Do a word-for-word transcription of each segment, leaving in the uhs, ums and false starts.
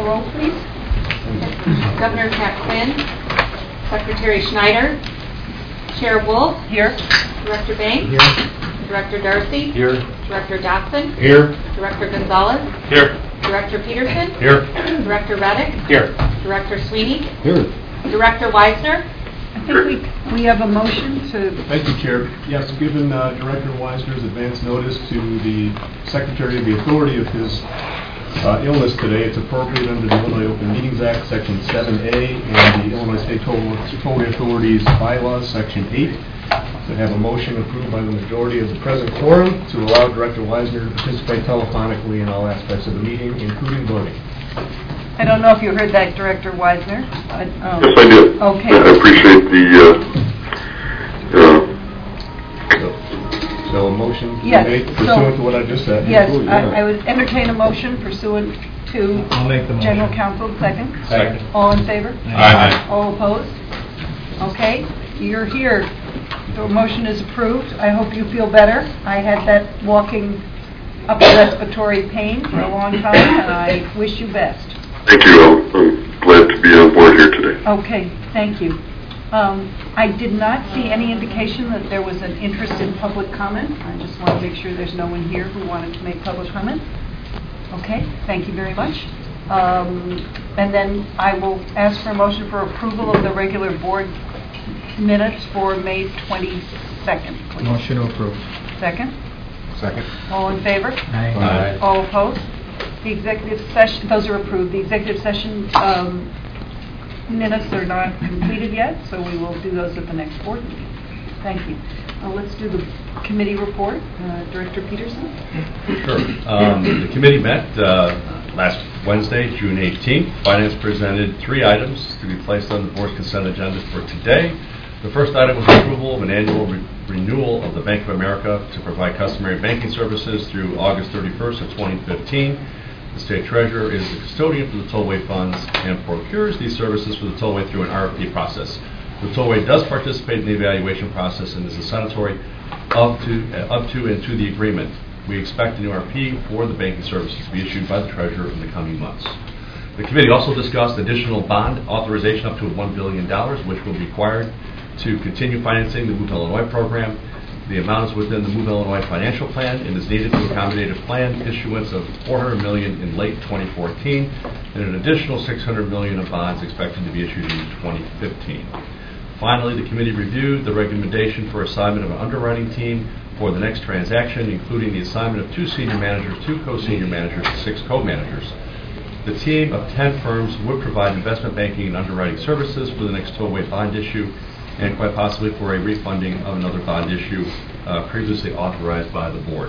roll, please. Governor Pat Quinn, Secretary Schneider, Chair Wolf. Here. Director Banks. Here. Director Darcy. Here. Director Dotson. Here. Director Gonzalez. Here. Director Peterson. Here. Director Reddick. Here. Director Sweeney. Here. Director Weisner. I think we, we have a motion to... Thank you, Chair. Yes, given uh, Director Weisner's advance notice to the Secretary of the authority of his uh, illness today, it's appropriate under the Illinois Open Meetings Act, Section seven A, and the Illinois State Tollway Authority's bylaws, Section eight, to have a motion approved by the majority of the present quorum to allow Director Weisner to participate telephonically in all aspects of the meeting, including voting. I don't know if you heard that, Director Weisner. But, um, yes, I did. Okay. I appreciate the... Uh, uh, So, so a motion to yes, be made pursuant so, to what I just said. Yes, Include, I, yeah. I would entertain a motion pursuant to I'll make the motion. General Counsel. Second. Second. All in favor? Aye. All opposed? Okay, you're here. The motion is approved. I hope you feel better. I had that walking upper respiratory pain for a long time, and I wish you best. thank you. I'm, I'm glad to be on board here today. Okay, thank you. Um, I did not see any indication that there was an interest in public comment. I just want to make sure there's no one here who wanted to make public comment. Okay, thank you very much. Um, and then I will ask for a motion for approval of the regular board minutes for May twenty-second. Please. Motion approved. Second. Second. All in favor? Aye. All opposed? The executive session, those are approved. The executive session um, minutes are not completed yet, so we will do those at the next board meeting. Thank you. Uh, let's do the committee report. Uh, Director Peterson? Sure. Um, the committee met uh, last Wednesday, June eighteenth. Finance presented three items to be placed on the board's consent agenda for today. The first item was approval of an annual re- renewal of the Bank of America to provide customary banking services through August thirty-first of twenty fifteen. The State Treasurer is the custodian for the tollway funds and procures these services for the tollway through an R F P process. The tollway does participate in the evaluation process and is a signatory up to, uh, up to and to the agreement. We expect a new R F P for the banking services to be issued by the Treasurer in the coming months. The committee also discussed additional bond authorization up to one billion dollars, which will be required to continue financing the Move Illinois program. The amount is within the Move Illinois financial plan and is needed to accommodate a planned issuance of four hundred million dollars in late twenty fourteen and an additional six hundred million dollars of bonds expected to be issued in twenty fifteen. Finally, the committee reviewed the recommendation for assignment of an underwriting team for the next transaction, including the assignment of two senior managers, two co-senior managers, and six co-managers. The team of ten firms would provide investment banking and underwriting services for the next tollway bond issue and quite possibly for a refunding of another bond issue uh, previously authorized by the board.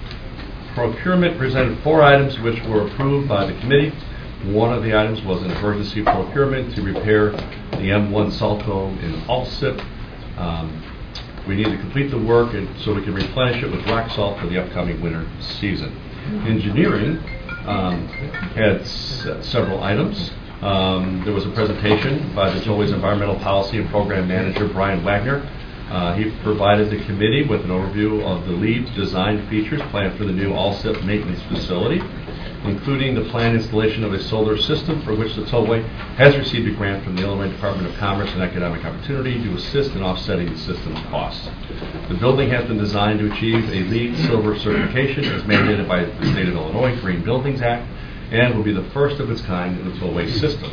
Procurement presented four items which were approved by the committee. One of the items was an emergency procurement to repair the M one Salto in Alsip. Um, we need to complete the work and so we can replenish it with rock salt for the upcoming winter season. Engineering um, had s- several items. Um, there was a presentation by the Tollway's Environmental Policy and Program Manager, Brian Wagner. Uh, he provided the committee with an overview of the LEED design features planned for the new Alsip maintenance facility, including the planned installation of a solar system for which the Tollway has received a grant from the Illinois Department of Commerce and Economic Opportunity to assist in offsetting the system's costs. The building has been designed to achieve a LEED Silver certification as mandated by the State of Illinois Green Buildings Act and will be the first of its kind in the Tollway system.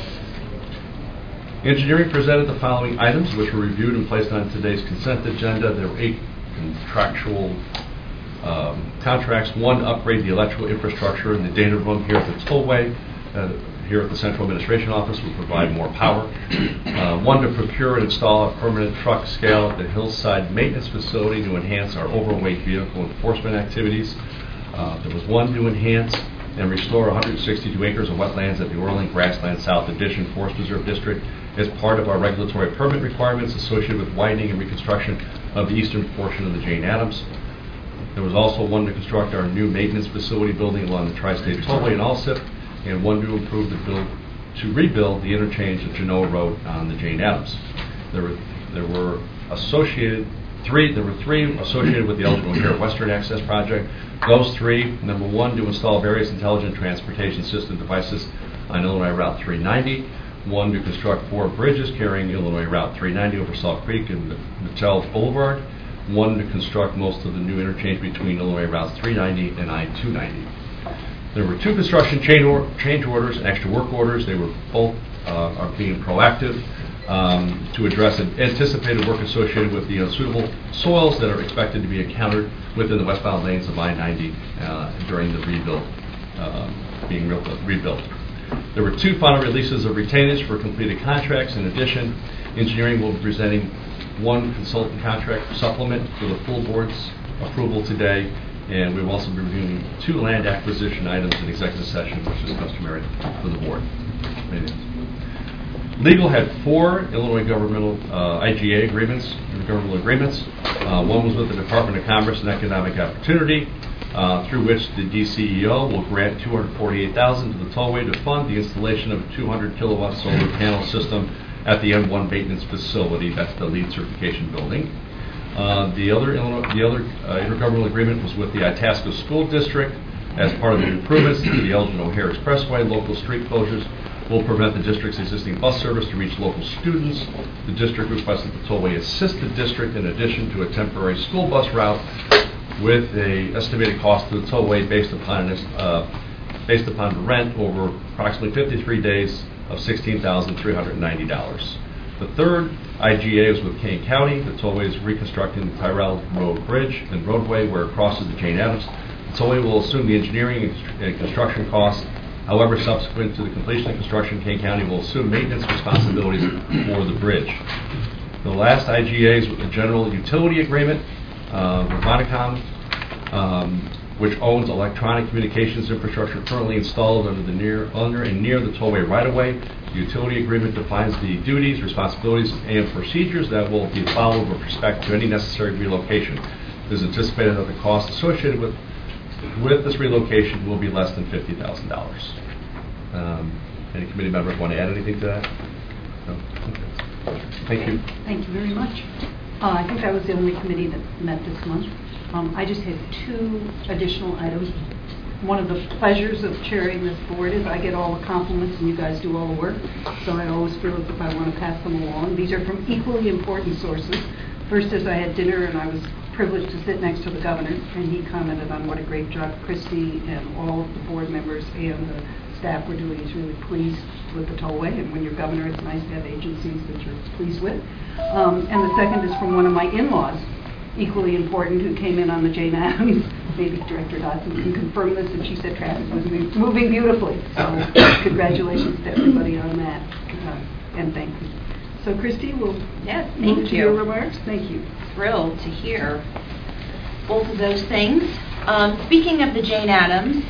Engineering presented the following items, which were reviewed and placed on today's consent agenda. There were eight contractual um, contracts. One, to upgrade the electrical infrastructure in the data room here at the Tollway. Uh, here at the Central Administration Office will provide more power. Uh, one, to procure and install a permanent truck scale at the Hillside Maintenance Facility to enhance our overweight vehicle enforcement activities. Uh, there was one to enhance and restore one hundred sixty-two acres of wetlands at the Orland Grassland South Addition Forest Reserve District as part of our regulatory permit requirements associated with widening and reconstruction of the eastern portion of the Jane Addams. There was also one to construct our new maintenance facility building along the Tri-State Tollway in Alsip, and one to improve the build to rebuild the interchange of Genoa Road on the Jane Addams. There were there were associated three there were three associated with the Eligible Care Western Access Project. Those three: number one, to install various intelligent transportation system devices on Illinois Route three ninety. One, to construct four bridges carrying Illinois Route three ninety over Salt Creek and Mattel Boulevard. One, to construct most of the new interchange between Illinois Routes three ninety and I two ninety. There were two construction change, or- change orders and extra work orders. They were both uh, are being proactive um, to address anticipated work associated with the unsuitable soils that are expected to be encountered within the westbound lanes of I ninety uh, during the rebuild, uh, being re- rebuilt. There were two final releases of retainage for completed contracts. In addition, engineering will be presenting one consultant contract supplement for the full board's approval today, and we will also be reviewing two land acquisition items in executive session, which is customary for the board. Legal had four Illinois governmental uh, I G A agreements, intergovernmental agreements. Uh, one was with the Department of Commerce and Economic Opportunity, uh, through which the D C E O will grant two hundred forty-eight thousand dollars to the tollway to fund the installation of a two hundred kilowatt solar panel system at the M one maintenance facility. That's the LEED certification building. Uh, the other Illinois, the other uh, intergovernmental agreement was with the Itasca School District as part of the improvements to the Elgin O'Hare Expressway. Local street closures will prevent the district's existing bus service to reach local students. The district requested the tollway assist the district in addition to a temporary school bus route with a estimated cost to the tollway based upon this, uh, based upon rent over approximately fifty-three days of sixteen thousand three hundred ninety dollars. The third I G A is with Kane County. The tollway is reconstructing the Tyrell Road Bridge and roadway where it crosses the Jane Addams. The tollway will assume the engineering and construction costs. However, subsequent to the completion of construction, Kane County will assume maintenance responsibilities for the bridge. The last I G A is with the General Utility Agreement uh, with Monacom, um, which owns electronic communications infrastructure currently installed under the near under and near the tollway right-of-way. The utility agreement defines the duties, responsibilities, and procedures that will be followed with respect to any necessary relocation. It is anticipated that the cost associated with with this relocation will be less than fifty thousand dollars. Um, any committee members want to add anything to that? No? Okay. Thank you. Thank you very much. Uh, I think I was the only committee that met this month. Um, I just had two additional items. One of the pleasures of chairing this board is I get all the compliments and you guys do all the work. So I always feel as if I want to pass them along. These are from equally important sources. First is I had dinner and I was privileged to sit next to the governor, and he commented on what a great job Christy and all of the board members and the staff were doing. He's really pleased with the tollway, and when you're governor, it's nice to have agencies that you're pleased with. Um, and the second is from one of my in-laws, equally important, who came in on the Jane Addams. Maybe Director Dodson can confirm this, and she said traffic was moving beautifully. So congratulations to everybody on that, uh, and thank you. So Christy, we'll Yes, move thank to you. your remarks. Thank you. Thrilled to hear both of those things. Um, speaking of the Jane Addams,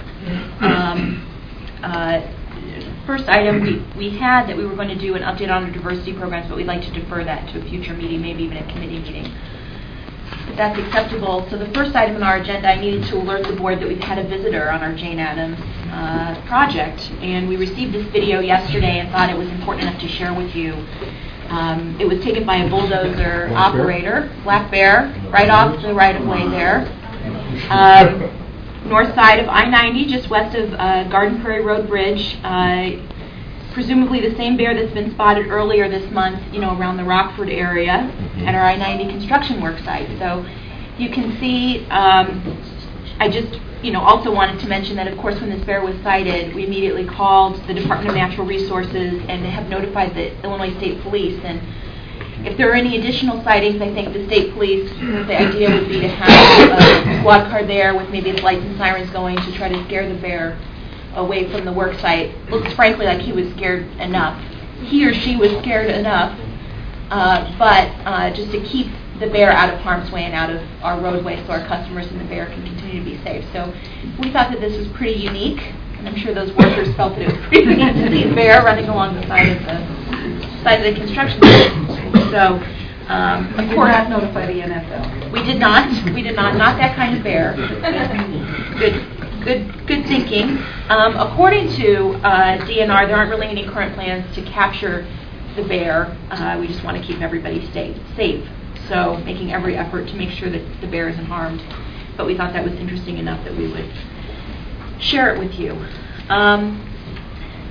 um, uh, first item we, we had that we were going to do an update on our diversity programs, but we'd like to defer that to a future meeting, maybe even a committee meeting. If that's acceptable. So the first item on our agenda, I needed to alert the board that we've had a visitor on our Jane Addams uh, project, and we received this video yesterday and thought it was important enough to share with you. Um, it was taken by a bulldozer Black operator, Bear? Black Bear, right off the right-of-way there. Um, north side of I ninety, just west of uh, Garden Prairie Road Bridge. Uh, presumably the same bear that's been spotted earlier this month, you know, around the Rockford area mm-hmm. at our I ninety construction work site. So you can see, um, I just, you know, also wanted to mention that, of course, when this bear was sighted, we immediately called the Department of Natural Resources and have notified the Illinois State Police. And if there are any additional sightings, I think the state police, the idea would be to have a squad car there with maybe its lights and sirens going to try to scare the bear away from the work site. Looks frankly like he was scared enough. He or she was scared enough, uh, but uh, just to keep the bear out of harm's way and out of our roadway so our customers and the bear can continue to be safe. So we thought that this was pretty unique, and I'm sure those workers felt that it was pretty unique to see a bear running along the side of the side of the construction site. So um, of You course, did not notify the N F L. we did not. We did not. Not that kind of bear. Good. Good, good thinking. Um, according to uh, D N R, there aren't really any current plans to capture the bear. Uh, we just want to keep everybody stay, safe. So making every effort to make sure that the bear isn't harmed. But we thought that was interesting enough that we would share it with you. Um,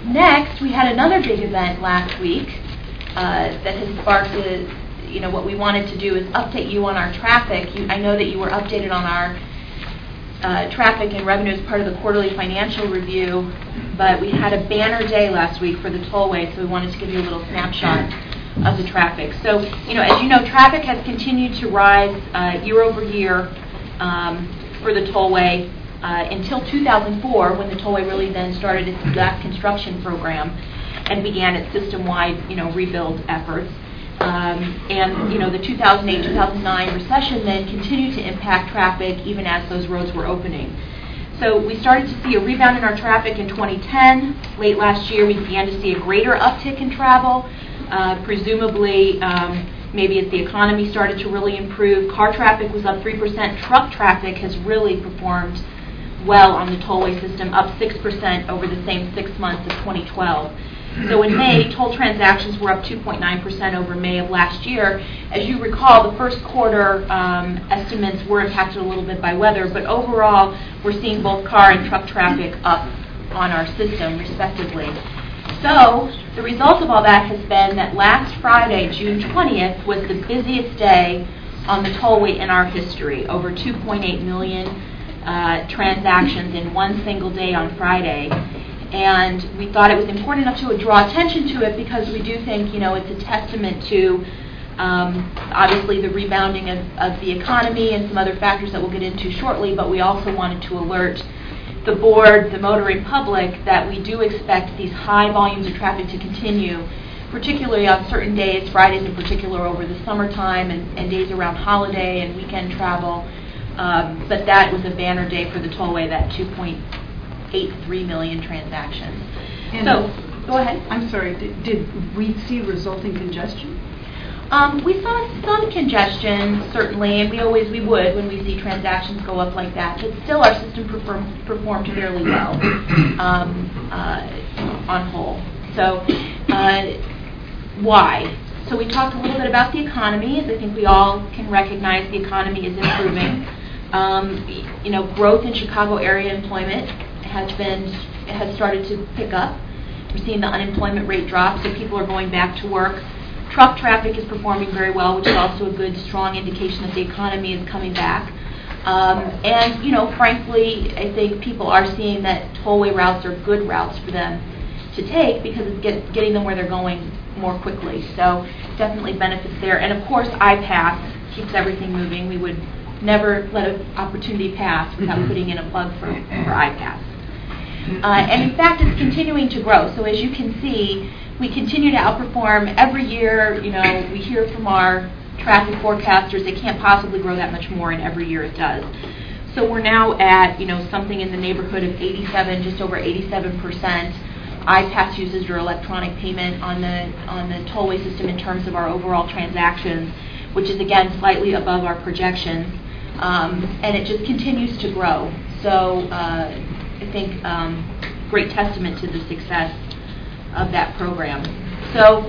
we had another big event last week uh, that has sparked a, you know, what we wanted to do is update you on our traffic. You, I know that you were updated on our uh, traffic and revenue as part of the quarterly financial review, but we had a banner day last week for the tollway, so we wanted to give you a little snapshot of the traffic. So, you know, as you know, traffic has continued to rise uh, year over year um, for the tollway uh, until two thousand four, when the tollway really then started its black construction program and began its system-wide, you know, rebuild efforts. Um, and, you know, the two thousand eight two thousand nine recession then continued to impact traffic even as those roads were opening. So we started to see a rebound in our traffic in twenty ten. Late last year, we began to see a greater uptick in travel, uh, presumably um, maybe as the economy started to really improve. Car traffic was up three percent. Truck traffic has really performed well on the tollway system, up six percent over the same six months of twenty twelve. So in May, toll transactions were up two point nine percent over May of last year. As you recall, the first quarter um, estimates were impacted a little bit by weather, but overall, we're seeing both car and truck traffic up on our system, respectively. So the result of all that has been that last Friday, June twentieth, was the busiest day on the tollway in our history, over two point eight million uh, transactions in one single day on Friday. And we thought it was important enough to draw attention to it because we do think, you know, it's a testament to um, obviously the rebounding of, of the economy and some other factors that we'll get into shortly, but we also wanted to alert the board, the motoring public, that we do expect these high volumes of traffic to continue, particularly on certain days, Fridays in particular over the summertime and, and days around holiday and weekend travel. Um, but that was a banner day for the tollway, that two point eight three million transactions. And so, go ahead. I'm sorry, did, did we see resulting congestion? Um, we saw some congestion, certainly, and we always we would when we see transactions go up like that. But still, our system perform, performed fairly well um, uh, on whole. So, uh, why? So we talked a little bit about the economy, as I think we all can recognize the economy is improving. Um, you know, growth in Chicago area employment has been has started to pick up. We're seeing the unemployment rate drop, so people are going back to work. Truck traffic is performing very well, which is also a good, strong indication that the economy is coming back. Um, and, you know, frankly, I think people are seeing that tollway routes are good routes for them to take because it's get, getting them where they're going more quickly. So definitely benefits there. And, of course, I-PASS keeps everything moving. We would never let an opportunity pass without putting in a plug for, for I-PASS. Uh, and, in fact, it's continuing to grow. So as you can see, we continue to outperform every year. You know, we hear from our traffic forecasters it can't possibly grow that much more, and every year it does. So we're now at, you know, something in the neighborhood of eighty-seven, just over eighty-seven percent. I-PASS uses your electronic payment on the on the tollway system in terms of our overall transactions, which is again slightly above our projections, um, and it just continues to grow. So uh, I think um, great testament to the success of that program. So,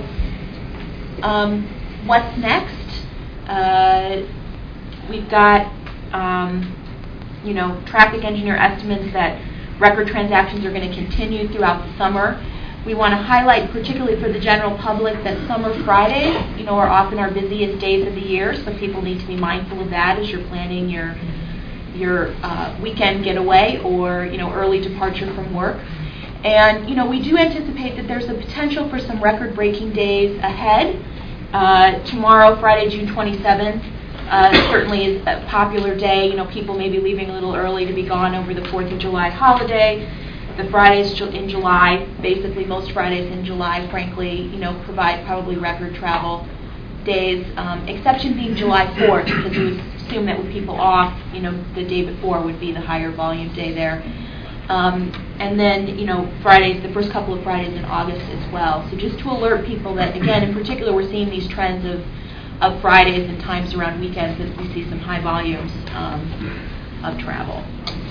um, what's next? Uh, we've got, um, you know, traffic engineer estimates that record transactions are going to continue throughout the summer. We want to highlight, particularly for the general public, that summer Fridays, you know, are often our busiest days of the year, so people need to be mindful of that as you're planning your your uh, weekend getaway or, you know, early departure from work. And, you know, we do anticipate that there's a potential for some record-breaking days ahead. Uh, tomorrow, Friday, June twenty-seventh, uh, certainly is a popular day. You know, people may be leaving a little early to be gone over the fourth of July holiday. The Fridays in July, basically most Fridays in July, frankly, you know, provide probably record travel days, um, exception being July fourth, because we would assume that with people off, you know, the day before would be the higher volume day there. Um, and then, you know, Fridays, the first couple of Fridays in August as well. So just to alert people that, again, in particular, we're seeing these trends of, of Fridays and times around weekends that we see some high volumes um, of travel.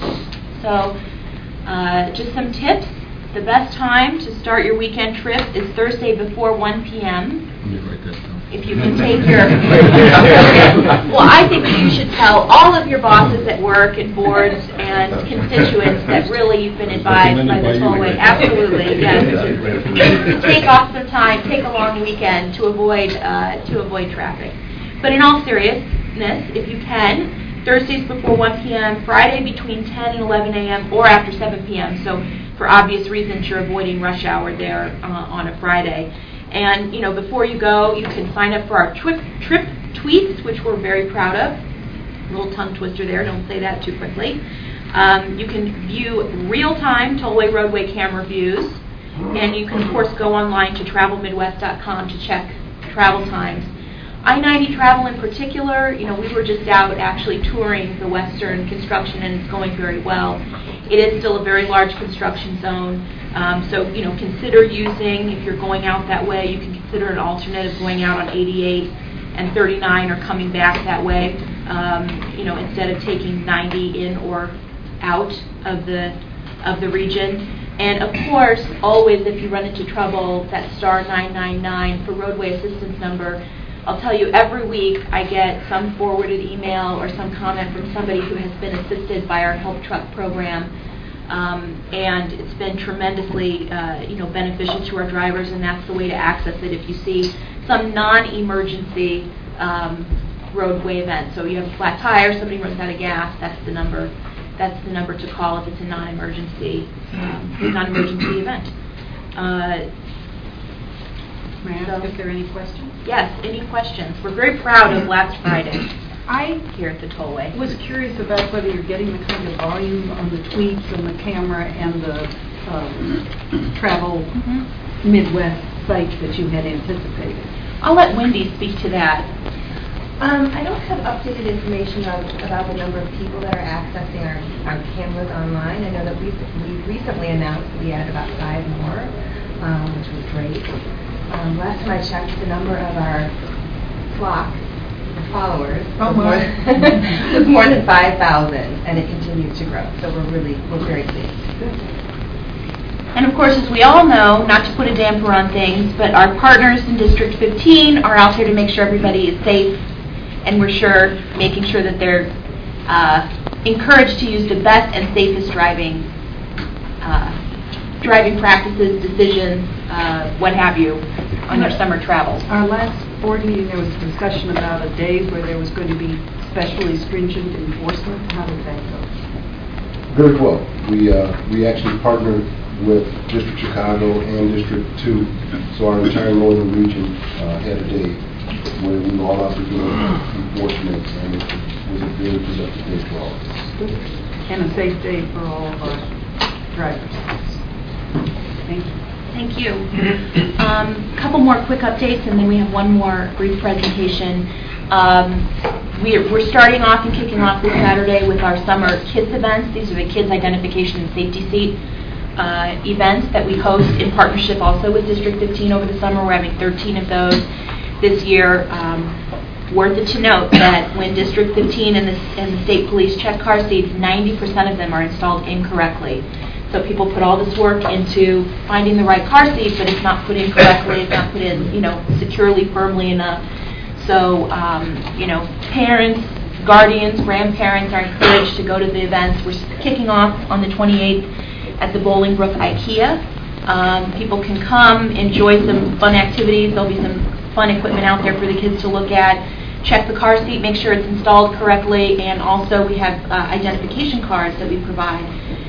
So uh, just some tips. The best time to start your weekend trip is Thursday before one p.m. Let me write that down. if you can take your, well, I think that you should tell all of your bosses at work and boards and constituents that really you've been advised by the tollway, absolutely, yes, to take off some time, take a long weekend to avoid uh, to avoid traffic. But in all seriousness, if you can, Thursdays before one p.m., Friday between ten and eleven a.m., or after seven p.m., so for obvious reasons you're avoiding rush hour there uh, on a Friday. And, you know, before you go, you can sign up for our trip, trip tweets, which we're very proud of. A little tongue twister there, don't say that too quickly. Um, you can view real-time tollway roadway camera views, and you can, of course, go online to travel midwest dot com to check travel times. I ninety travel in particular, you know, we were just out actually touring the western construction, and it's going very well. It is still a very large construction zone. Um, so, you know, consider using, if you're going out that way, you can consider an alternate of going out on eighty-eight and thirty-nine or coming back that way, um, you know, instead of taking ninety in or out of the of the region. And, of course, always if you run into trouble, that star nine nine nine for roadway assistance number. I'll tell you, every week I get some forwarded email or some comment from somebody who has been assisted by our help truck program. Um, and it's been tremendously, uh, you know, beneficial to our drivers, and that's the way to access it if you see some non-emergency um, roadway event. So you have a flat tire, somebody runs out of gas, that's the number. That's the number to call if it's a non-emergency, um, non-emergency event. Uh, May I ask if there are any questions? yes, any questions? We're very proud of last Friday I here at the tollway. was curious about whether you're getting the kind of volume on the tweets and the camera and the um, travel Mm-hmm. Midwest sites that you had anticipated. I'll let Wendy speak to that. Um, I don't have updated information on, about the number of people that are accessing our, our cameras online. I know that we we recently announced we had about five more, um, which was great. Um, last time I checked, the number of our flock, the followers, Oh, was, more, my. was more than five thousand, and it continues to grow. So we're really we're very pleased. And of course, as we all know, not to put a damper on things, but our partners in District fifteen are out here to make sure everybody is safe, and we're sure making sure that they're uh, encouraged to use the best and safest driving uh, driving practices, decisions, uh, what have you, on their summer travels. Our last board meeting, there was a discussion about a day where there was going to be especially stringent enforcement. How did that go? Very well. We uh, we actually partnered with District Chicago and District two, so our entire northern region uh, had a day where we were all out there doing enforcement, and it was a very productive day for all of us. And a safe day for all of our drivers. Thank you. Thank you. A um, couple more quick updates, and then we have one more brief presentation. Um, we're, we're starting off and kicking off this Saturday with our summer KISS events. These are the Kids Identification and Safety Seat uh, events that we host in partnership also with District fifteen over the summer. We're having thirteen of those this year. Um, worth it to note that when District fifteen and the, and the state police check car seats, ninety percent of them are installed incorrectly. So people put all this work into finding the right car seat, but it's not put in correctly, it's not put in, you know, securely, firmly enough. So, um, you know, parents, guardians, grandparents are encouraged to go to the events. We're kicking off on the twenty-eighth at the Bolingbrook IKEA. Um, people can come, enjoy some fun activities. There'll be some fun equipment out there for the kids to look at. Check the car seat, make sure it's installed correctly, and also we have uh, identification cards that we provide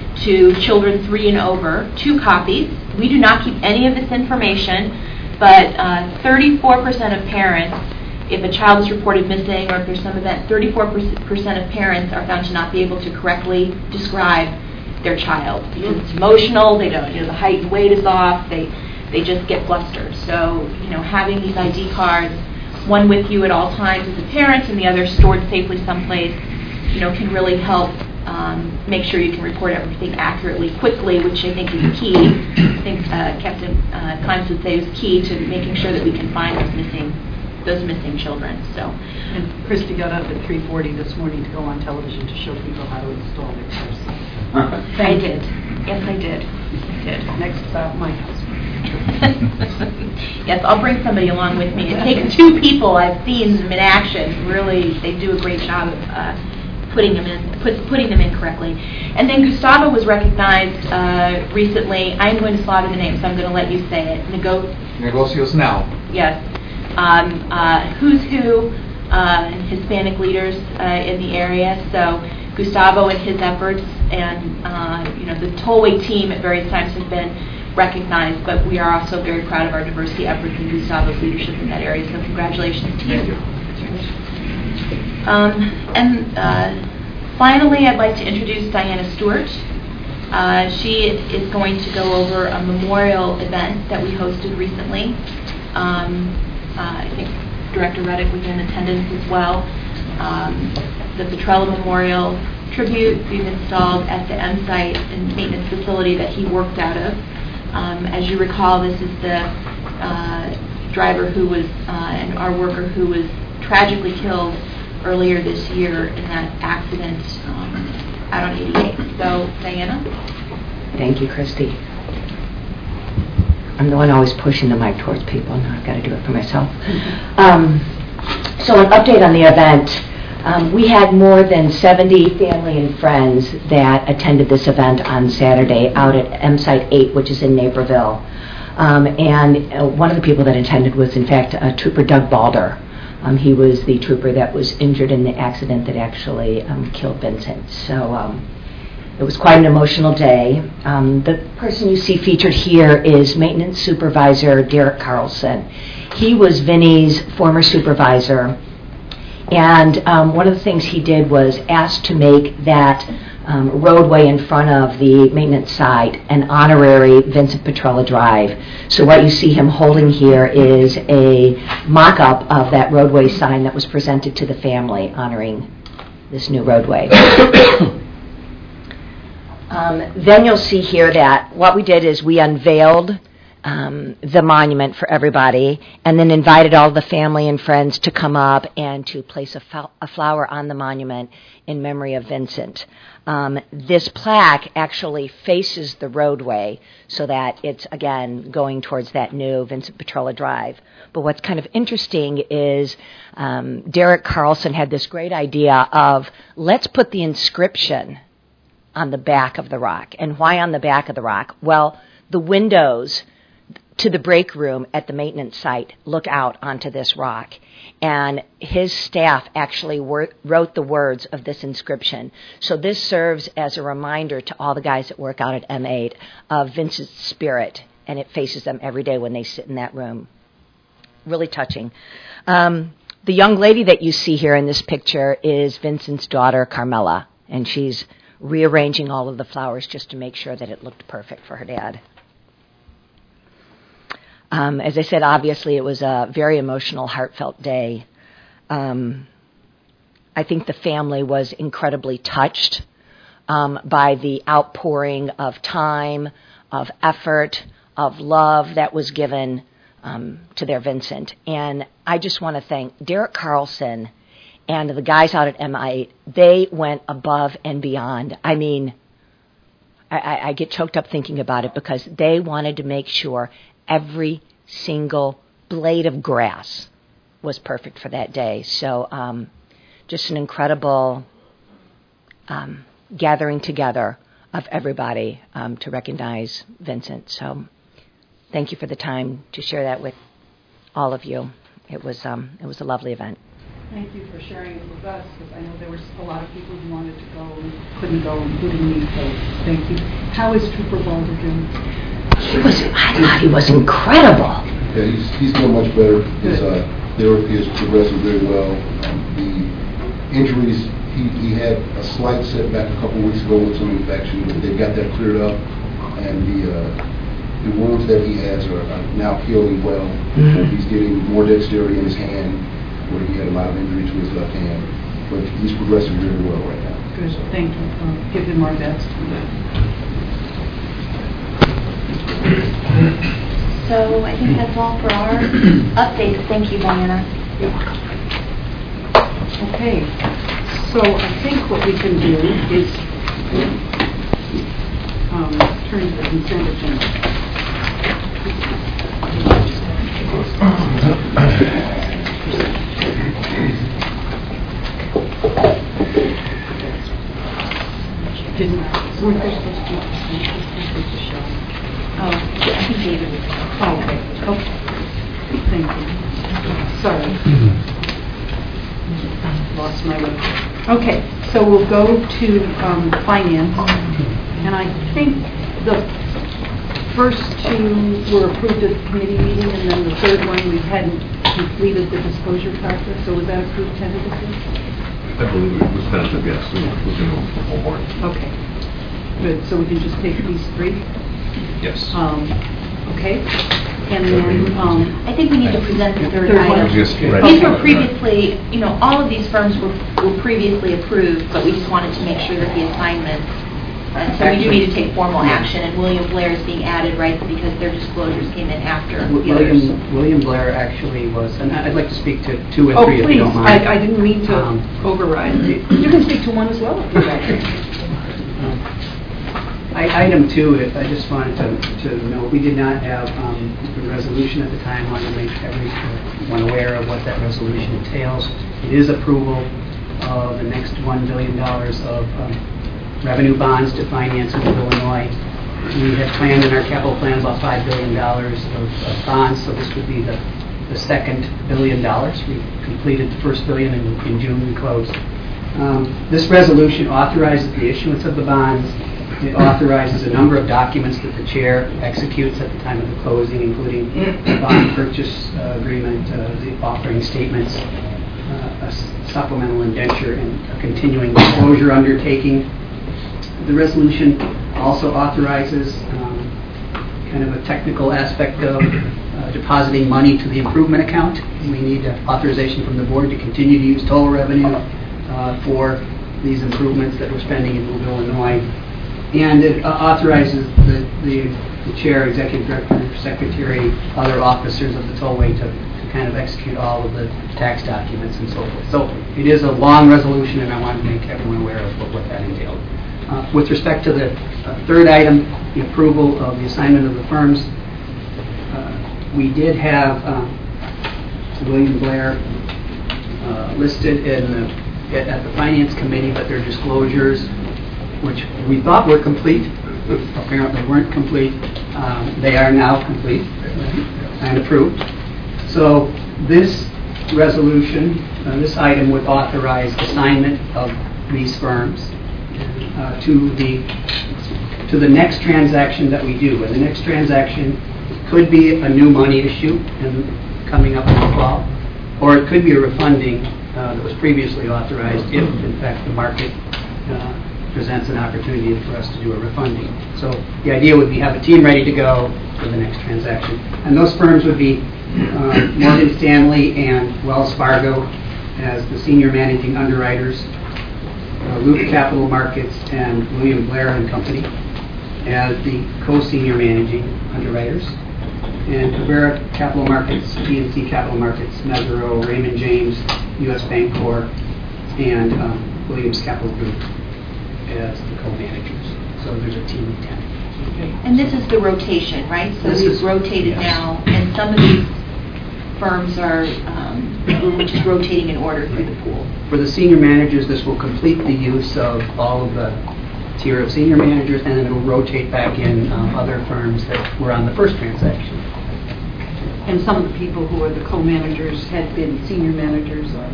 to children three and over, two copies. We do not keep any of this information, but uh, thirty-four percent of parents, if a child is reported missing or if there's some event, thirty-four percent of parents are found to not be able to correctly describe their child because it's emotional, they don't, you know, the height and weight is off, they they just get flustered. So, you know, having these I D cards, one with you at all times as a parent and the other stored safely someplace, you know, can really help um, make sure you can report everything accurately, quickly, which I think is key. I think uh, Captain uh, Kimes would say is key to making sure that we can find those missing those missing children. So, And Christy got up at three forty this morning to go on television to show people how to install their car seats. I did. Yes, I did. I did. Next stop, my house. Yes, I'll bring somebody along with me. It takes two people. I've seen them in action. Really, they do a great job of uh, putting them in, put, putting them in correctly. And then Gustavo was recognized uh, recently. I'm going to slaughter the name, so I'm going to let you say it. Nego- Negocios now. Yes. Um, uh, who's who, uh, Hispanic leaders uh, in the area. So Gustavo and his efforts, and uh, you know, the Tollway team at various times have been recognized, but we are also very proud of our diversity efforts and Gustavo's leadership in that area. So congratulations to you. Thank you. Um, and uh, finally, I'd like to introduce Diana Stewart. Uh, she is going to go over a memorial event that we hosted recently. Um, uh, I think Director Reddick was in attendance as well. Um, the Petrella Memorial tribute being installed at the M site and maintenance facility that he worked out of. Um, as you recall, this is the uh, driver who was, uh, and our worker who was tragically killed earlier this year in that accident um, out on eighty-eight. So, Diana? Thank you, Christy. I'm the one always pushing the mic towards people. Now I've got to do it for myself. Um, so an update on the event. Um, we had more than seventy family and friends that attended this event on Saturday out at M Site eight, which is in Naperville. Um, and uh, one of the people that attended was, in fact, uh, Trooper Doug Balder. Um, he was the trooper that was injured in the accident that actually um, killed Vincent. So um, it was quite an emotional day. Um, the person you see featured here is Maintenance Supervisor Derek Carlson. He was Vinny's former supervisor. And um, one of the things he did was asked to make that um, roadway in front of the maintenance site an honorary Vincent Petrella Drive. So what you see him holding here is a mock-up of that roadway sign that was presented to the family honoring this new roadway. um, then you'll see here that what we did is we unveiled Um, the monument for everybody, and then invited all the family and friends to come up and to place a, fo- a flower on the monument in memory of Vincent. Um, this plaque actually faces the roadway so that it's, again, going towards that new Vincent Petrella Drive. But what's kind of interesting is um, Derek Carlson had this great idea of, let's put the inscription on the back of the rock. And why on the back of the rock? Well, the windows to the break room at the maintenance site look out onto this rock. And his staff actually wor- wrote the words of this inscription. So this serves as a reminder to all the guys that work out at M eight of Vincent's spirit, and it faces them every day when they sit in that room. Really touching. Um, the young lady that you see here in this picture is Vincent's daughter, Carmela, and she's rearranging all of the flowers just to make sure that it looked perfect for her dad. Um, as I said, obviously it was a very emotional, heartfelt day. Um, I think the family was incredibly touched um, by the outpouring of time, of effort, of love that was given um, to their Vincent. And I just want to thank Derek Carlson and the guys out at M I eight. They went above and beyond. I mean, I, I, I get choked up thinking about it because they wanted to make sure every single blade of grass was perfect for that day. So um, just an incredible um, gathering together of everybody um, to recognize Vincent. So thank you for the time to share that with all of you. It was um, it was a lovely event. Thank you for sharing it with us, because I know there were a lot of people who wanted to go and couldn't go, including me, so thank you. How is Trooper Boulder doing? He was, I thought he was incredible. Yeah, he's, he's doing much better. His uh, therapy is progressing very well. Um, the injuries, he, he had a slight setback a couple weeks ago with some infection, but they got that cleared up, and the uh, the wounds that he has are, are now healing well. Mm-hmm. He's getting more dexterity in his hand, where he had a lot of injury to his left hand, but he's progressing very well right now. Good, thank you. Uh, give him our best. So I think that's all for our updates. Thank you, Diana. Okay, so I think what we can do is um, turn to the consent agenda. Okay. Thank you. Sorry. Lost my way. Okay, so we'll go to um, finance. And I think the first two were approved at the committee meeting, and then the third one, we hadn't completed the disclosure process. So was that approved tentatively? I believe it was tentative, yes. It was in the full board. Okay. Good. So we can just take these three? Yes. Um, Okay. And then, um, I think we need to present the third Third one. item. Yes, right. These were previously, you know, all of these firms were, were previously approved, but we just wanted to make sure that the assignments, uh, so we do need to take formal action, and William Blair is being added, right, because their disclosures came in after the others. William, William Blair actually was, and I'd like to speak to two and oh, three if please, you don't mind. I, I didn't mean to Um, override. You can speak to one as well if you'd like. I- Item two, if I just wanted to, to know, we did not have um, the resolution at the time. Wanted to make everyone aware of what that resolution entails. It is approval of the next one billion dollars of um, revenue bonds to finance Move, Illinois. We had planned in our capital plan about five billion dollars of, of bonds, so this would be the, the second billion dollars. We completed the first billion in, in June, we closed. Um, this resolution authorizes the issuance of the bonds. It authorizes a number of documents that the chair executes at the time of the closing, including the bond purchase uh, agreement, uh, the offering statements, uh, a s- supplemental indenture, and a continuing disclosure undertaking. The resolution also authorizes um, kind of a technical aspect of uh, depositing money to the improvement account. We need uh, authorization from the board to continue to use toll revenue uh, for these improvements that we're spending in Move, Illinois. And it uh, authorizes the, the, the chair, executive director, secretary, other officers of the tollway to, to kind of execute all of the tax documents and so forth. So it is a long resolution, and I want to make everyone aware of what, what that entailed. Uh, with respect to the uh, third item, the approval of the assignment of the firms, uh, we did have um, William Blair uh, listed in the, at, at the finance committee, but their disclosures, which we thought were complete, apparently weren't complete. Um, they are now complete and approved. So this resolution, uh, this item would authorize assignment of these firms uh, to the to the next transaction that we do. And the next transaction could be a new money issue and coming up in the fall, or it could be a refunding uh, that was previously authorized if, in fact, the market uh, presents an opportunity for us to do a refunding. So the idea would be have a team ready to go for the next transaction. And those firms would be uh, Morgan Stanley and Wells Fargo as the senior managing underwriters, uh, Loop Capital Markets and William Blair and Company as the co-senior managing underwriters, and Cabrera Capital Markets, P N C Capital Markets, Mesero, Raymond James, U S Bancorp, and um, Williams Capital Group as the co-managers. So there's a team of ten. And this is the rotation, right? So This we've is- rotated yes. now, and some of these firms are, um, we're just rotating in order through the pool. For the senior managers, this will complete the use of all of the tier of senior managers, and then it will rotate back in um, other firms that were on the first transaction. And some of the people who are the co-managers had been senior managers on.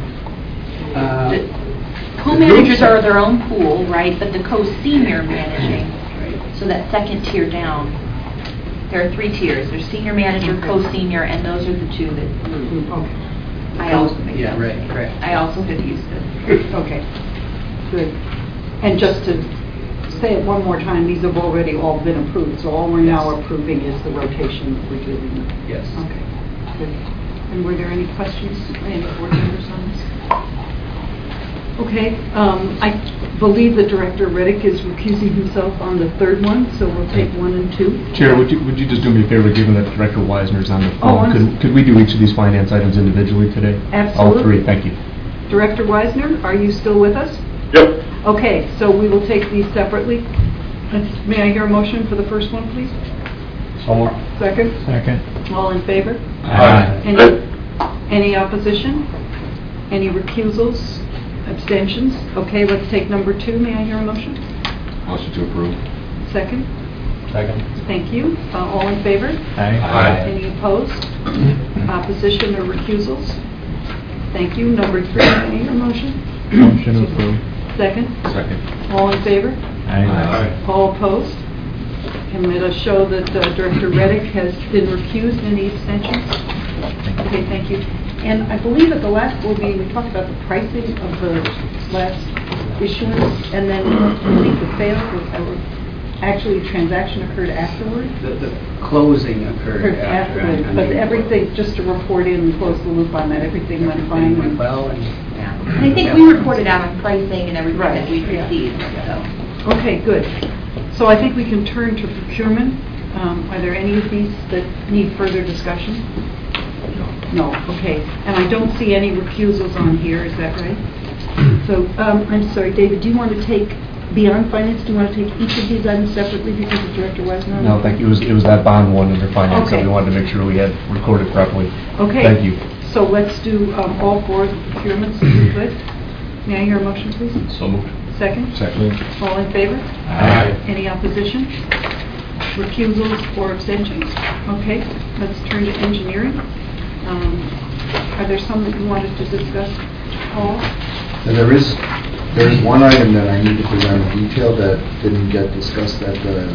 Uh, The co-managers are their own pool, right? But the co-senior managing, so that second tier down, there are three tiers. There's senior manager, co-senior, and those are the two that move. Okay. I also make Yeah, sense. right, correct. I also have used this. Okay, good. And just to say it one more time, these have already all been approved, so all we're now approving is the rotation that we're doing. Yes. Okay, good. And were there any questions, any board members on this? Okay, um, I believe that Director Reddick is recusing himself on the third one, so we'll take one and two. Chair, would you, would you just do me a favor, given that Director Wisner's on the Oh, phone? I'm Could, s- could we do each of these finance items individually today? Absolutely. All three, thank you. Director Wisner, are you still with us? Yep. Okay, so we will take these separately. Let's- May I hear a motion for the first one, please? So moved. Second? Second. All in favor? Aye. Any, any opposition? Any recusals? Abstentions? Okay, let's take number two. May I hear a motion? Motion to approve. Second? Second. Thank you. Uh, All in favor? Aye. Any opposed? Opposition or recusals? Thank you. Number three, can I hear a motion? Motion approved. Second? Second. All in favor? Aye. All opposed? Can let us show that uh, Director Reddick has been recused. Any abstentions? Okay, thank you. And I believe at the last board meeting, we talked about the pricing of the last issuance, and then I think the sale was, or actually the transaction occurred afterward? The, the closing occurred Occurred after. afterward, I- I but mean, everything, just to report in and close the loop on that, everything went fine. Everything went well, and, Yeah. And I think we reported out on pricing and everything that we Right, yeah. received, so. Okay, good. So I think we can turn to procurement. Um, Are there any of these that need further discussion? No, okay. And I don't see any recusals on here, is that right? So, um, I'm sorry, David, do you want to take, beyond finance, do you want to take each of these items separately because of Director Weisner? No, thank you. It was, it was that bond one under finance that Okay. we wanted to make sure we had recorded properly. Okay. Thank you. So let's do um, all four of the procurements, if you could. May I hear a motion, please? So moved. Second? Second. All in favor? Aye. Any opposition? Recusals or abstentions? Okay, let's turn to engineering. Um, Are there some that you wanted to discuss, Paul? And there is, there is one item that I need to present in detail that didn't get discussed at the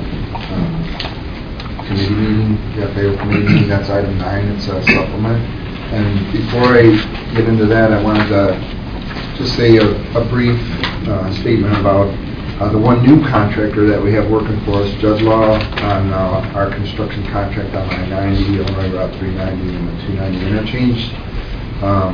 um, committee meeting, the F A O committee meeting. That's item nine. It's a supplement. And before I get into that, I wanted to just say a, a brief uh, statement about uh, the one new contractor that we have working for us, Judd Law, on uh, our construction contract on I ninety, Illinois Route three ninety, and the two ninety interchange. Um,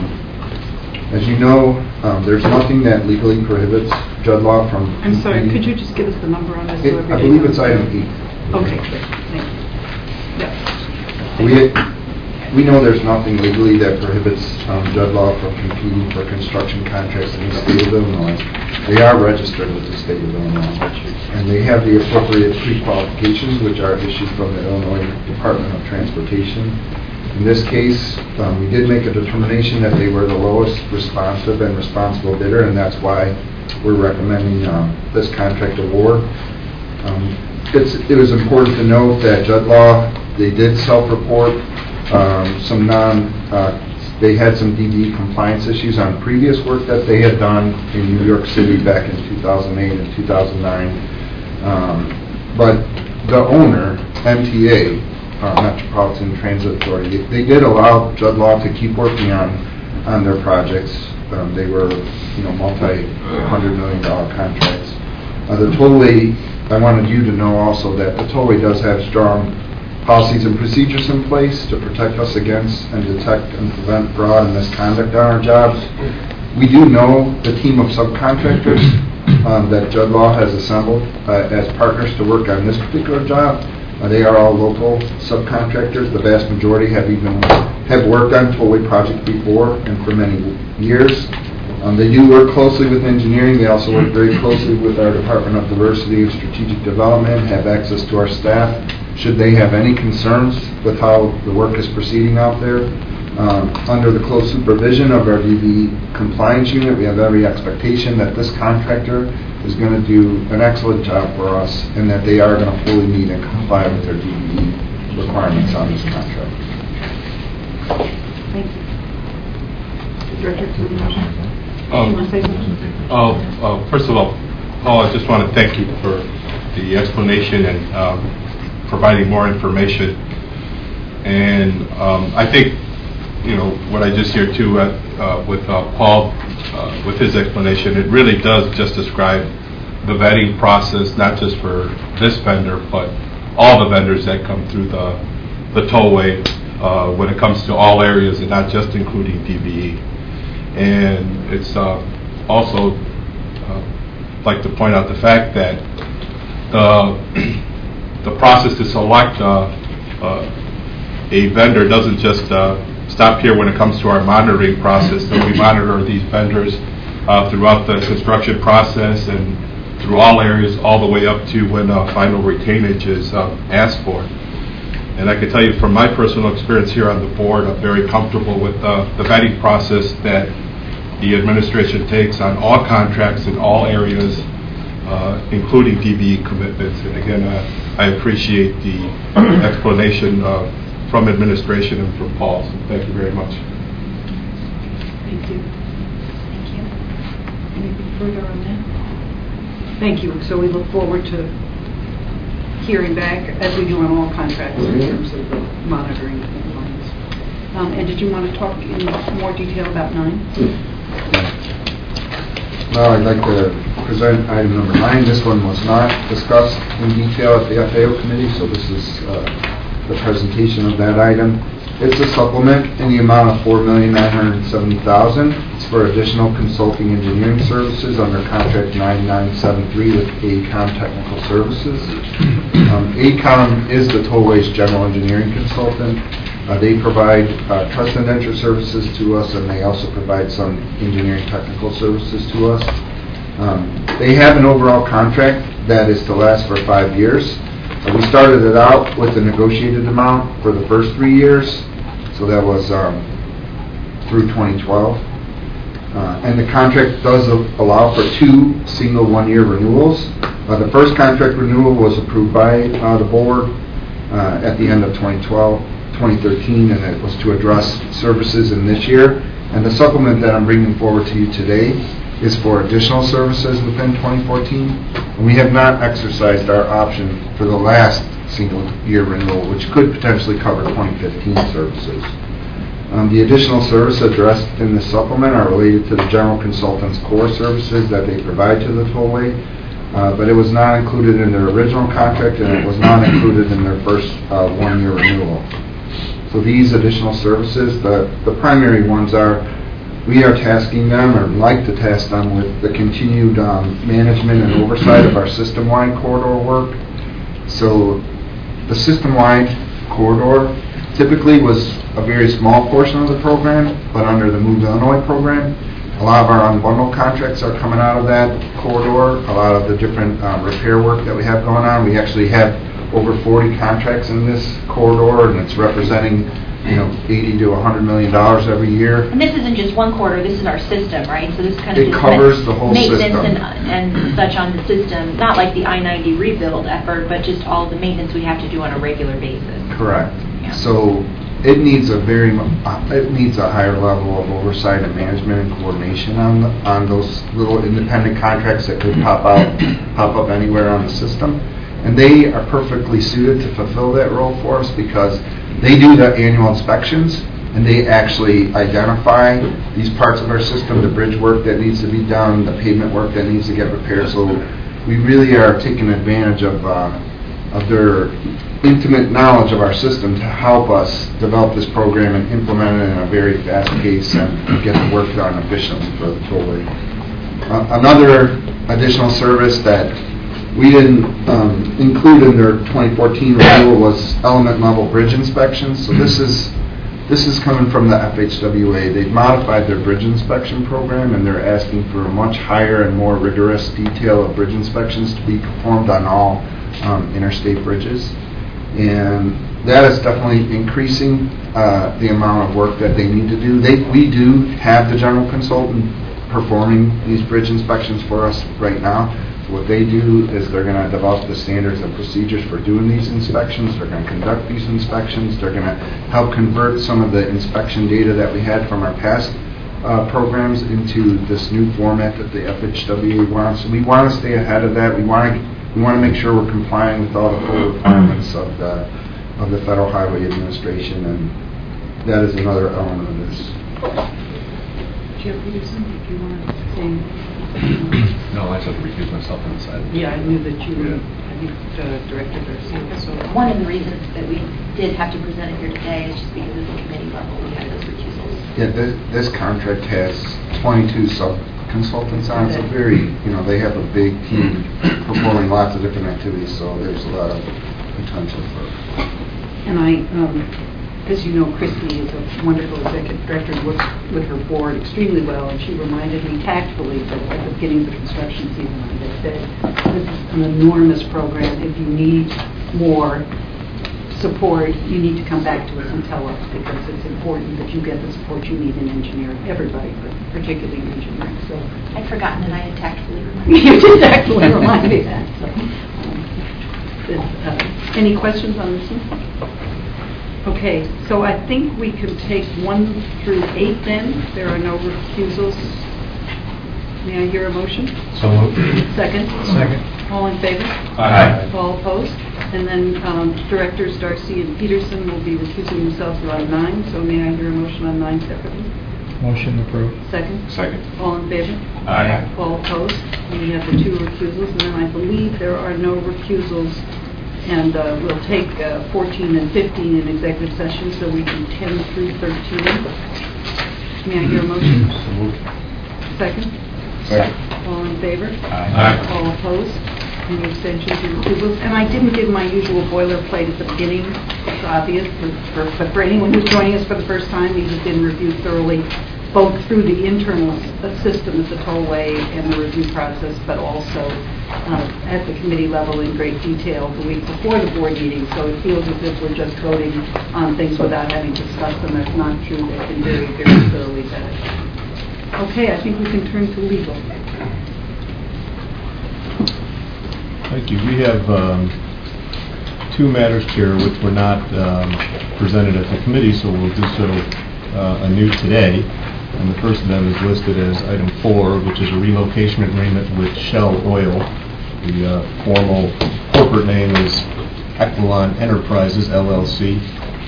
As you know, um, there's nothing that legally prohibits Judd Law from... I'm sorry, could you just give us the number on this? so It- I everybody believe knows? it's item eight. Okay, good, thank you. Yep. We, we know there's nothing legally that prohibits um, Judd Law from competing for construction contracts in the state of Illinois. They are registered with the state of Illinois, and they have the appropriate pre-qualifications, which are issued from the Illinois Department of Transportation. In this case, um, we did make a determination that they were the lowest responsive and responsible bidder, and that's why we're recommending um, this contract award. Um, it's, it was important to note that Judd Law, they did self-report um, some non, uh, they had some D D E compliance issues on previous work that they had done in New York City back in two thousand eight and two thousand nine. Um, but the owner, M T A, uh, Metropolitan Transit Authority, they, they did allow Judd Law to keep working on on their projects. Um, they were, you know, multi-hundred million dollar contracts. Uh, the tollway, I wanted you to know also that the tollway does have strong policies and procedures in place to protect us against and detect and prevent fraud and misconduct on our jobs. We do know the team of subcontractors um, that Judd Law has assembled uh, as partners to work on this particular job. Uh, they are all local subcontractors. The vast majority have even have worked on tollway projects before and for many years. Um, they do work closely with engineering. They also work very closely with our Department of Diversity and Strategic Development, have access to our staff should they have any concerns with how the work is proceeding out there. Um, under the close supervision of our D B E compliance unit, we have every expectation that this contractor is going to do an excellent job for us and that they are going to fully meet and comply with their D B E requirements on this contract. Thank you. Director, to the motion. Um, You want to say something? uh, uh, First of all, Paul, I just want to thank you for the explanation and um, providing more information. And um, I think, you know, what I just hear too uh, uh, with uh, Paul, uh, with his explanation, it really does just describe the vetting process, not just for this vendor, but all the vendors that come through the, the tollway uh, when it comes to all areas and not just including D B E. And it's uh, also uh, like to point out the fact that the the process to select uh, uh, a vendor doesn't just uh, stop here when it comes to our monitoring process. That we monitor these vendors uh, throughout the construction process and through all areas, all the way up to when uh, final retainage is uh, asked for. And I can tell you from my personal experience here on the board, I'm very comfortable with uh, the vetting process that the administration takes on all contracts in all areas, uh, including D B E commitments. And again, uh, I appreciate the explanation uh, from administration and from Paul. So thank you very much. Thank you. Thank you. Anything further on that? Thank you. So we look forward to hearing back, as we do on all contracts, in terms of the monitoring of the lines. Um, and did you want to talk in more detail about nine? Now I'd like to present item number nine. This one was not discussed in detail at the F A O committee, so this is uh, the presentation of that item. It's a supplement in the amount of four million nine hundred seventy thousand dollars. It's for additional consulting engineering services under contract nine nine seven three with AECOM Technical Services. Um, AECOM is the tollways general engineering consultant. Uh, they provide uh, trust and venture services to us, and they also provide some engineering technical services to us. Um, they have an overall contract that is to last for five years. Uh, we started it out with a negotiated amount for the first three years, so that was um, through twenty twelve. Uh, and the contract does allow for two single one-year renewals. Uh, the first contract renewal was approved by uh, the board uh, at the end of twenty twelve. twenty thirteen, and it was to address services in this year. And the supplement that I'm bringing forward to you today is for additional services within twenty fourteen. And we have not exercised our option for the last single year renewal, which could potentially cover twenty fifteen services. Um, the additional service addressed in the supplement are related to the general consultant's core services that they provide to the tollway, uh, but it was not included in their original contract, and it was not included in their first uh, one-year renewal. So these additional services, the, the primary ones are, we are tasking them, or like to task them, with the continued um, management and oversight of our system-wide corridor work. So the system-wide corridor typically was a very small portion of the program, but under the Move Illinois program, a lot of our unbundled contracts are coming out of that corridor, a lot of the different um, repair work that we have going on. We actually have over forty contracts in this corridor, and it's representing, you know, eighty to one hundred million dollars every year. And this isn't just one quarter, this is our system, right? So this kind of It just covers ma- the whole maintenance system. and, and such on the system, not like the I ninety rebuild effort, but just all the maintenance we have to do on a regular basis. Correct. Yeah. So it needs a very, mu- uh, it needs a higher level of oversight and management and coordination on the, on those little independent contracts that could pop out, pop up anywhere on the system. And they are perfectly suited to fulfill that role for us because they do the annual inspections, and they actually identify these parts of our system, the bridge work that needs to be done, the pavement work that needs to get repaired. So we really are taking advantage of uh, of their intimate knowledge of our system to help us develop this program and implement it in a very fast pace and get the work done efficiently for the tollway. Uh, another additional service that we didn't um, include in their twenty fourteen renewal was element level bridge inspections. So this is this is coming from the F H W A. They've modified their bridge inspection program, and they're asking for a much higher and more rigorous detail of bridge inspections to be performed on all um, interstate bridges. And that is definitely increasing uh, the amount of work that they need to do. They, we do have the general consultant performing these bridge inspections for us right now. What they do is they're going to develop the standards and procedures for doing these inspections. They're going to conduct these inspections. They're going to help convert some of the inspection data that we had from our past uh, programs into this new format that the F H W A wants. So we want to stay ahead of that. We want to we want to make sure we're complying with all the full requirements of the of the Federal Highway Administration, and that is another element of this. Chair Peterson, if you want to say. No, I just have to recuse myself on this item. Yeah, I knew that you were, I think, uh, Director Garcia, so. One of the reasons that we did have to present it here today is just because at the committee level we had those recusals. Yeah, this, this contract has twenty-two sub-consultants on it, so very, you know, they have a big team performing lots of different activities, so there's a lot of potential for. And I, um, as you know, Christy is a wonderful executive director and works with her board extremely well, and she reminded me tactfully that at the beginning of the construction season, I said, this is an enormous program. If you need more support, you need to come back to us and tell us, because it's important that you get the support you need in engineering, everybody, but particularly in engineering. So I'd forgotten that I had tactfully reminded you did tactfully remind me that. So, um, is, uh, any questions on this one? Okay, so I think we can take one through eight then. There are no recusals. May I hear a motion? So moved. Second? Second. All in favor? Aye. All opposed? And then um, Directors Darcy and Peterson will be recusing themselves on nine, so may I hear a motion on nine separately? Motion approved. Second? Second. All in favor? Aye. All opposed? And we have the two recusals, and then I believe there are no recusals, and uh, we'll take uh, fourteen and fifteen in executive session, so we do ten through thirteen. May I hear a motion? So moved. Second? Second. All in favor? Aye. All opposed? Any abstentions or recusals? And I didn't give my usual boilerplate at the beginning. It's obvious, but for, but for anyone who's joining us for the first time, these have been reviewed thoroughly, both through the internal s- system at the tollway and the review process, but also uh, at the committee level in great detail the week before the board meeting. So it feels as if we're just voting on things without having discussed them. That's not true. They've been very, very thoroughly vetted. Okay, I think we can turn to legal. Thank you. We have um, two matters, Chair, which were not um, presented at the committee, so we'll do so uh, anew today. And the first of them is listed as item four, which is a relocation agreement with Shell Oil. The uh, formal corporate name is Equilon Enterprises, L L C.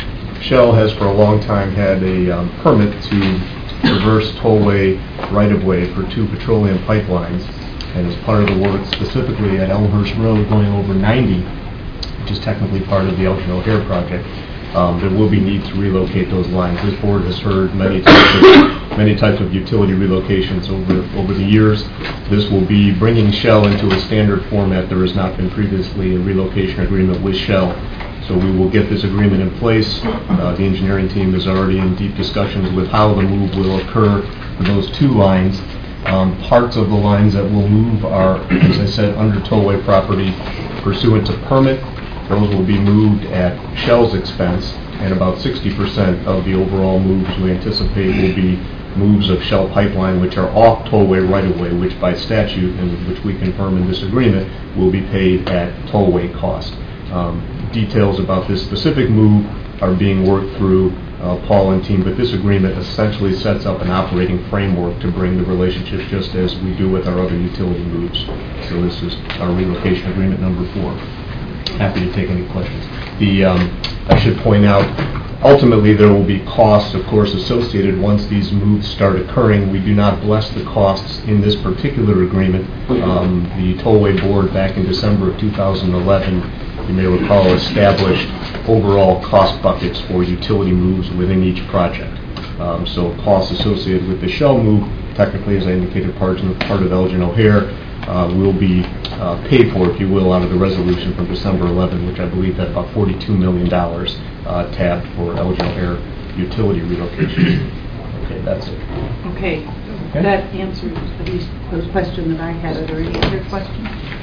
Shell has for a long time had a um, permit to traverse tollway right-of-way for two petroleum pipelines. And as part of the work specifically at Elmhurst Road going over ninety, which is technically part of the Elgin O'Hare project, um, there will be need to relocate those lines. This board has heard many types of, many types of utility relocations over, over the years. This will be bringing Shell into a standard format. There has not been previously a relocation agreement with Shell. So we will get this agreement in place. Uh, the engineering team is already in deep discussions with how the move will occur for those two lines. Um, parts of the lines that will move are, as I said, under tollway property pursuant to permit. Those will be moved at Shell's expense, and about sixty percent of the overall moves we anticipate will be moves of Shell pipeline which are off tollway right-of-way, which by statute, and which we confirm in this agreement, will be paid at tollway cost. Um, details about this specific move are being worked through Uh, Paul and team, but this agreement essentially sets up an operating framework to bring the relationship just as we do with our other utility moves. So this is our relocation agreement number four. Happy to take any questions. The um, I should point out, ultimately there will be costs, of course, associated once these moves start occurring. We do not bless the costs in this particular agreement. Um, the tollway board back in December of two thousand eleven, you may recall, established overall cost buckets for utility moves within each project. Um, so costs associated with the Shell move, technically, as I indicated, part of, part of Elgin O'Hare, uh, will be uh, paid for, if you will, out of the resolution from December eleventh, which I believe had about forty-two million dollars uh, tabbed for Elgin O'Hare utility relocation. Okay, that's it. Okay, Okay. that answers at least those questions that I had. Are there any other questions?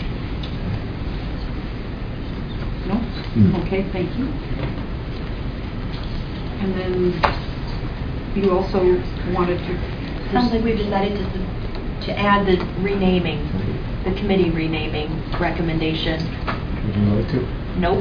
No? Mm. Okay, thank you. And then you also wanted to... Sounds like we've decided to to add the renaming, the committee renaming recommendation. Would you like to? Nope.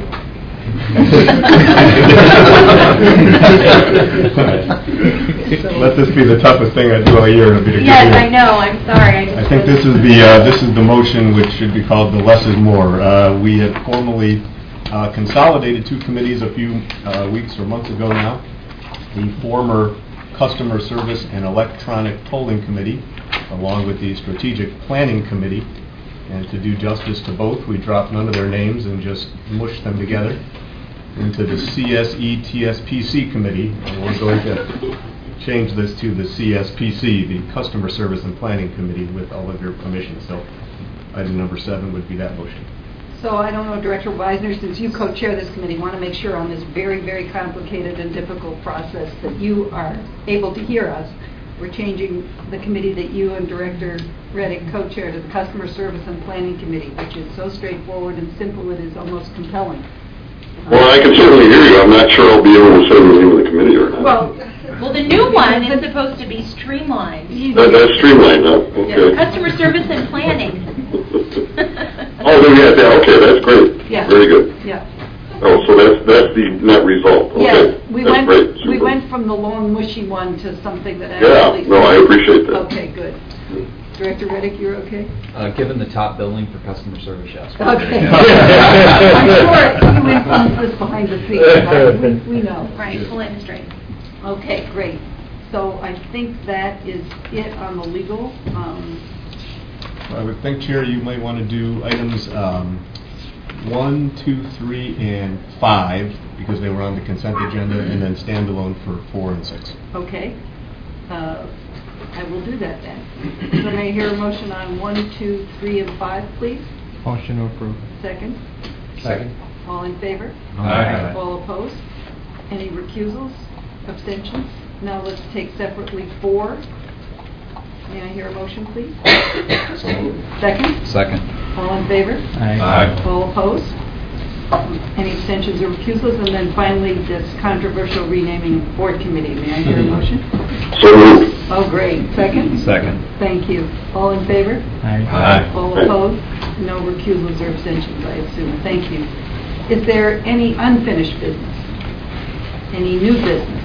Let this be the toughest thing I do all year. It'll be to Yes, give you- I know. I'm sorry. I, just I think was- this is the uh, this is the motion which should be called the less is more. Uh, we had formally uh, consolidated two committees a few uh, weeks or months ago now. The former Customer Service and Electronic Tolling Committee, along with the Strategic Planning Committee. And to do justice to both, we dropped none of their names and just mushed them together into the C S E T S P C Committee. And we're going to change this to the C S P C, the Customer Service and Planning Committee, with all of your permission. So item number seven would be that motion. So I don't know, Director Weisner, since you co-chair this committee, want to make sure on this very, very complicated and difficult process that you are able to hear us. We're changing the committee that you and Director Reddick co-chair to the Customer Service and Planning Committee, which is so straightforward and simple it is almost compelling. Well, I can certainly hear you. I'm not sure I'll be able to say the name of the committee or not. Well, well, the new one is supposed to be streamlined. That, that's streamlined now. Okay. Customer Service and Planning. Oh, then, yeah, yeah, okay, that's great. Yeah. Very good. Yeah. Oh, so that's, that's the net result. Okay. Yes, we That's went, great. we Super. went from the long mushy one to something that Yeah, actually... no, I appreciate that. Okay, good. Director Reddick, you're okay? Uh, given the top billing for customer service, yes. Okay. I'm sure you influenced this behind the scenes, right? We, we know. Right, full industry. Okay, great. So I think that is it on the legal. Um, I would think, Chair, you might want to do items um, one, two, three, and five, because they were on the consent agenda, and then standalone for four and six. Okay. Uh, I will do that then. So may I hear a motion on one, two, three, and five, please? Motion to approve. Second. Second. All in favor? Aye. All opposed? Any recusals? Abstentions? Now let's take separately four. May I hear a motion, please? Second? Second. All in favor? Aye. All opposed? Any abstentions or recusals? And then finally, this controversial renaming of board committee. May I hear a motion? So moved. Oh, great. Second? Second. Thank you. All in favor? Aye. All opposed? No recusals or abstentions, I assume. Thank you. Is there any unfinished business? Any new business?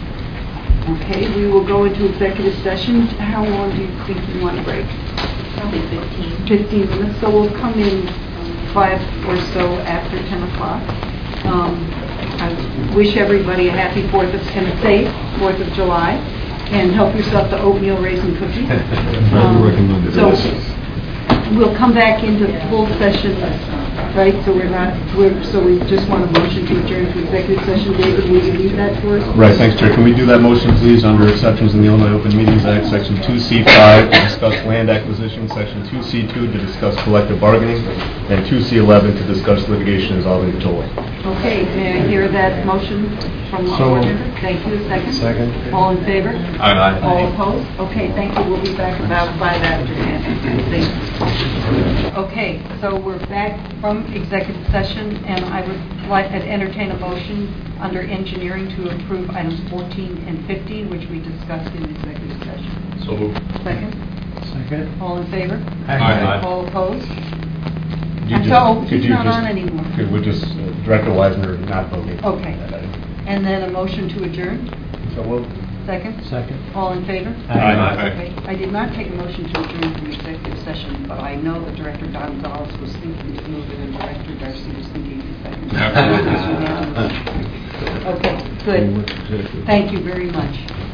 Okay, we will go into executive session. How long do you think you want to break? Probably fifteen. fifteen minutes, so we'll come in five or so after ten o'clock. Um, I wish everybody a happy fourth of, and a safe fourth of July, and help yourself to oatmeal raisin cookies. Um, So we'll come back into full session, right, so we're not, we're, so we just want a motion to adjourn to executive session. David, will you leave that for us? Right, thanks, Chair. Can we do that motion, please, under exceptions in the Illinois Open Meetings Act, Section two C five, to discuss land acquisition, Section two C two, to discuss collective bargaining, and two C eleven, to discuss litigation involving the tolling. Okay, may I hear that motion from the So board moved. member? Thank you. Second? Second. All in favor? Aye. All opposed? Okay, thank you. We'll be back about five after ten. Thanks. Okay, so we're back from executive session, and I would like to entertain a motion under engineering to approve items fourteen and fifteen, which we discussed in executive session. So moved. Second? Second. All in favor? Aye. All opposed? Could you And just- so, could he's you not just- on anymore. Could we just, uh, Director Wisener not voting? Okay. And then a motion to adjourn? So we'll... Second? Second. All in favor? Aye. Okay. I did not take a motion to adjourn from executive session, but I know that Director Gonzalez was thinking to move it and Director Darcy was thinking to second. Absolutely. Okay, good. Thank you very much.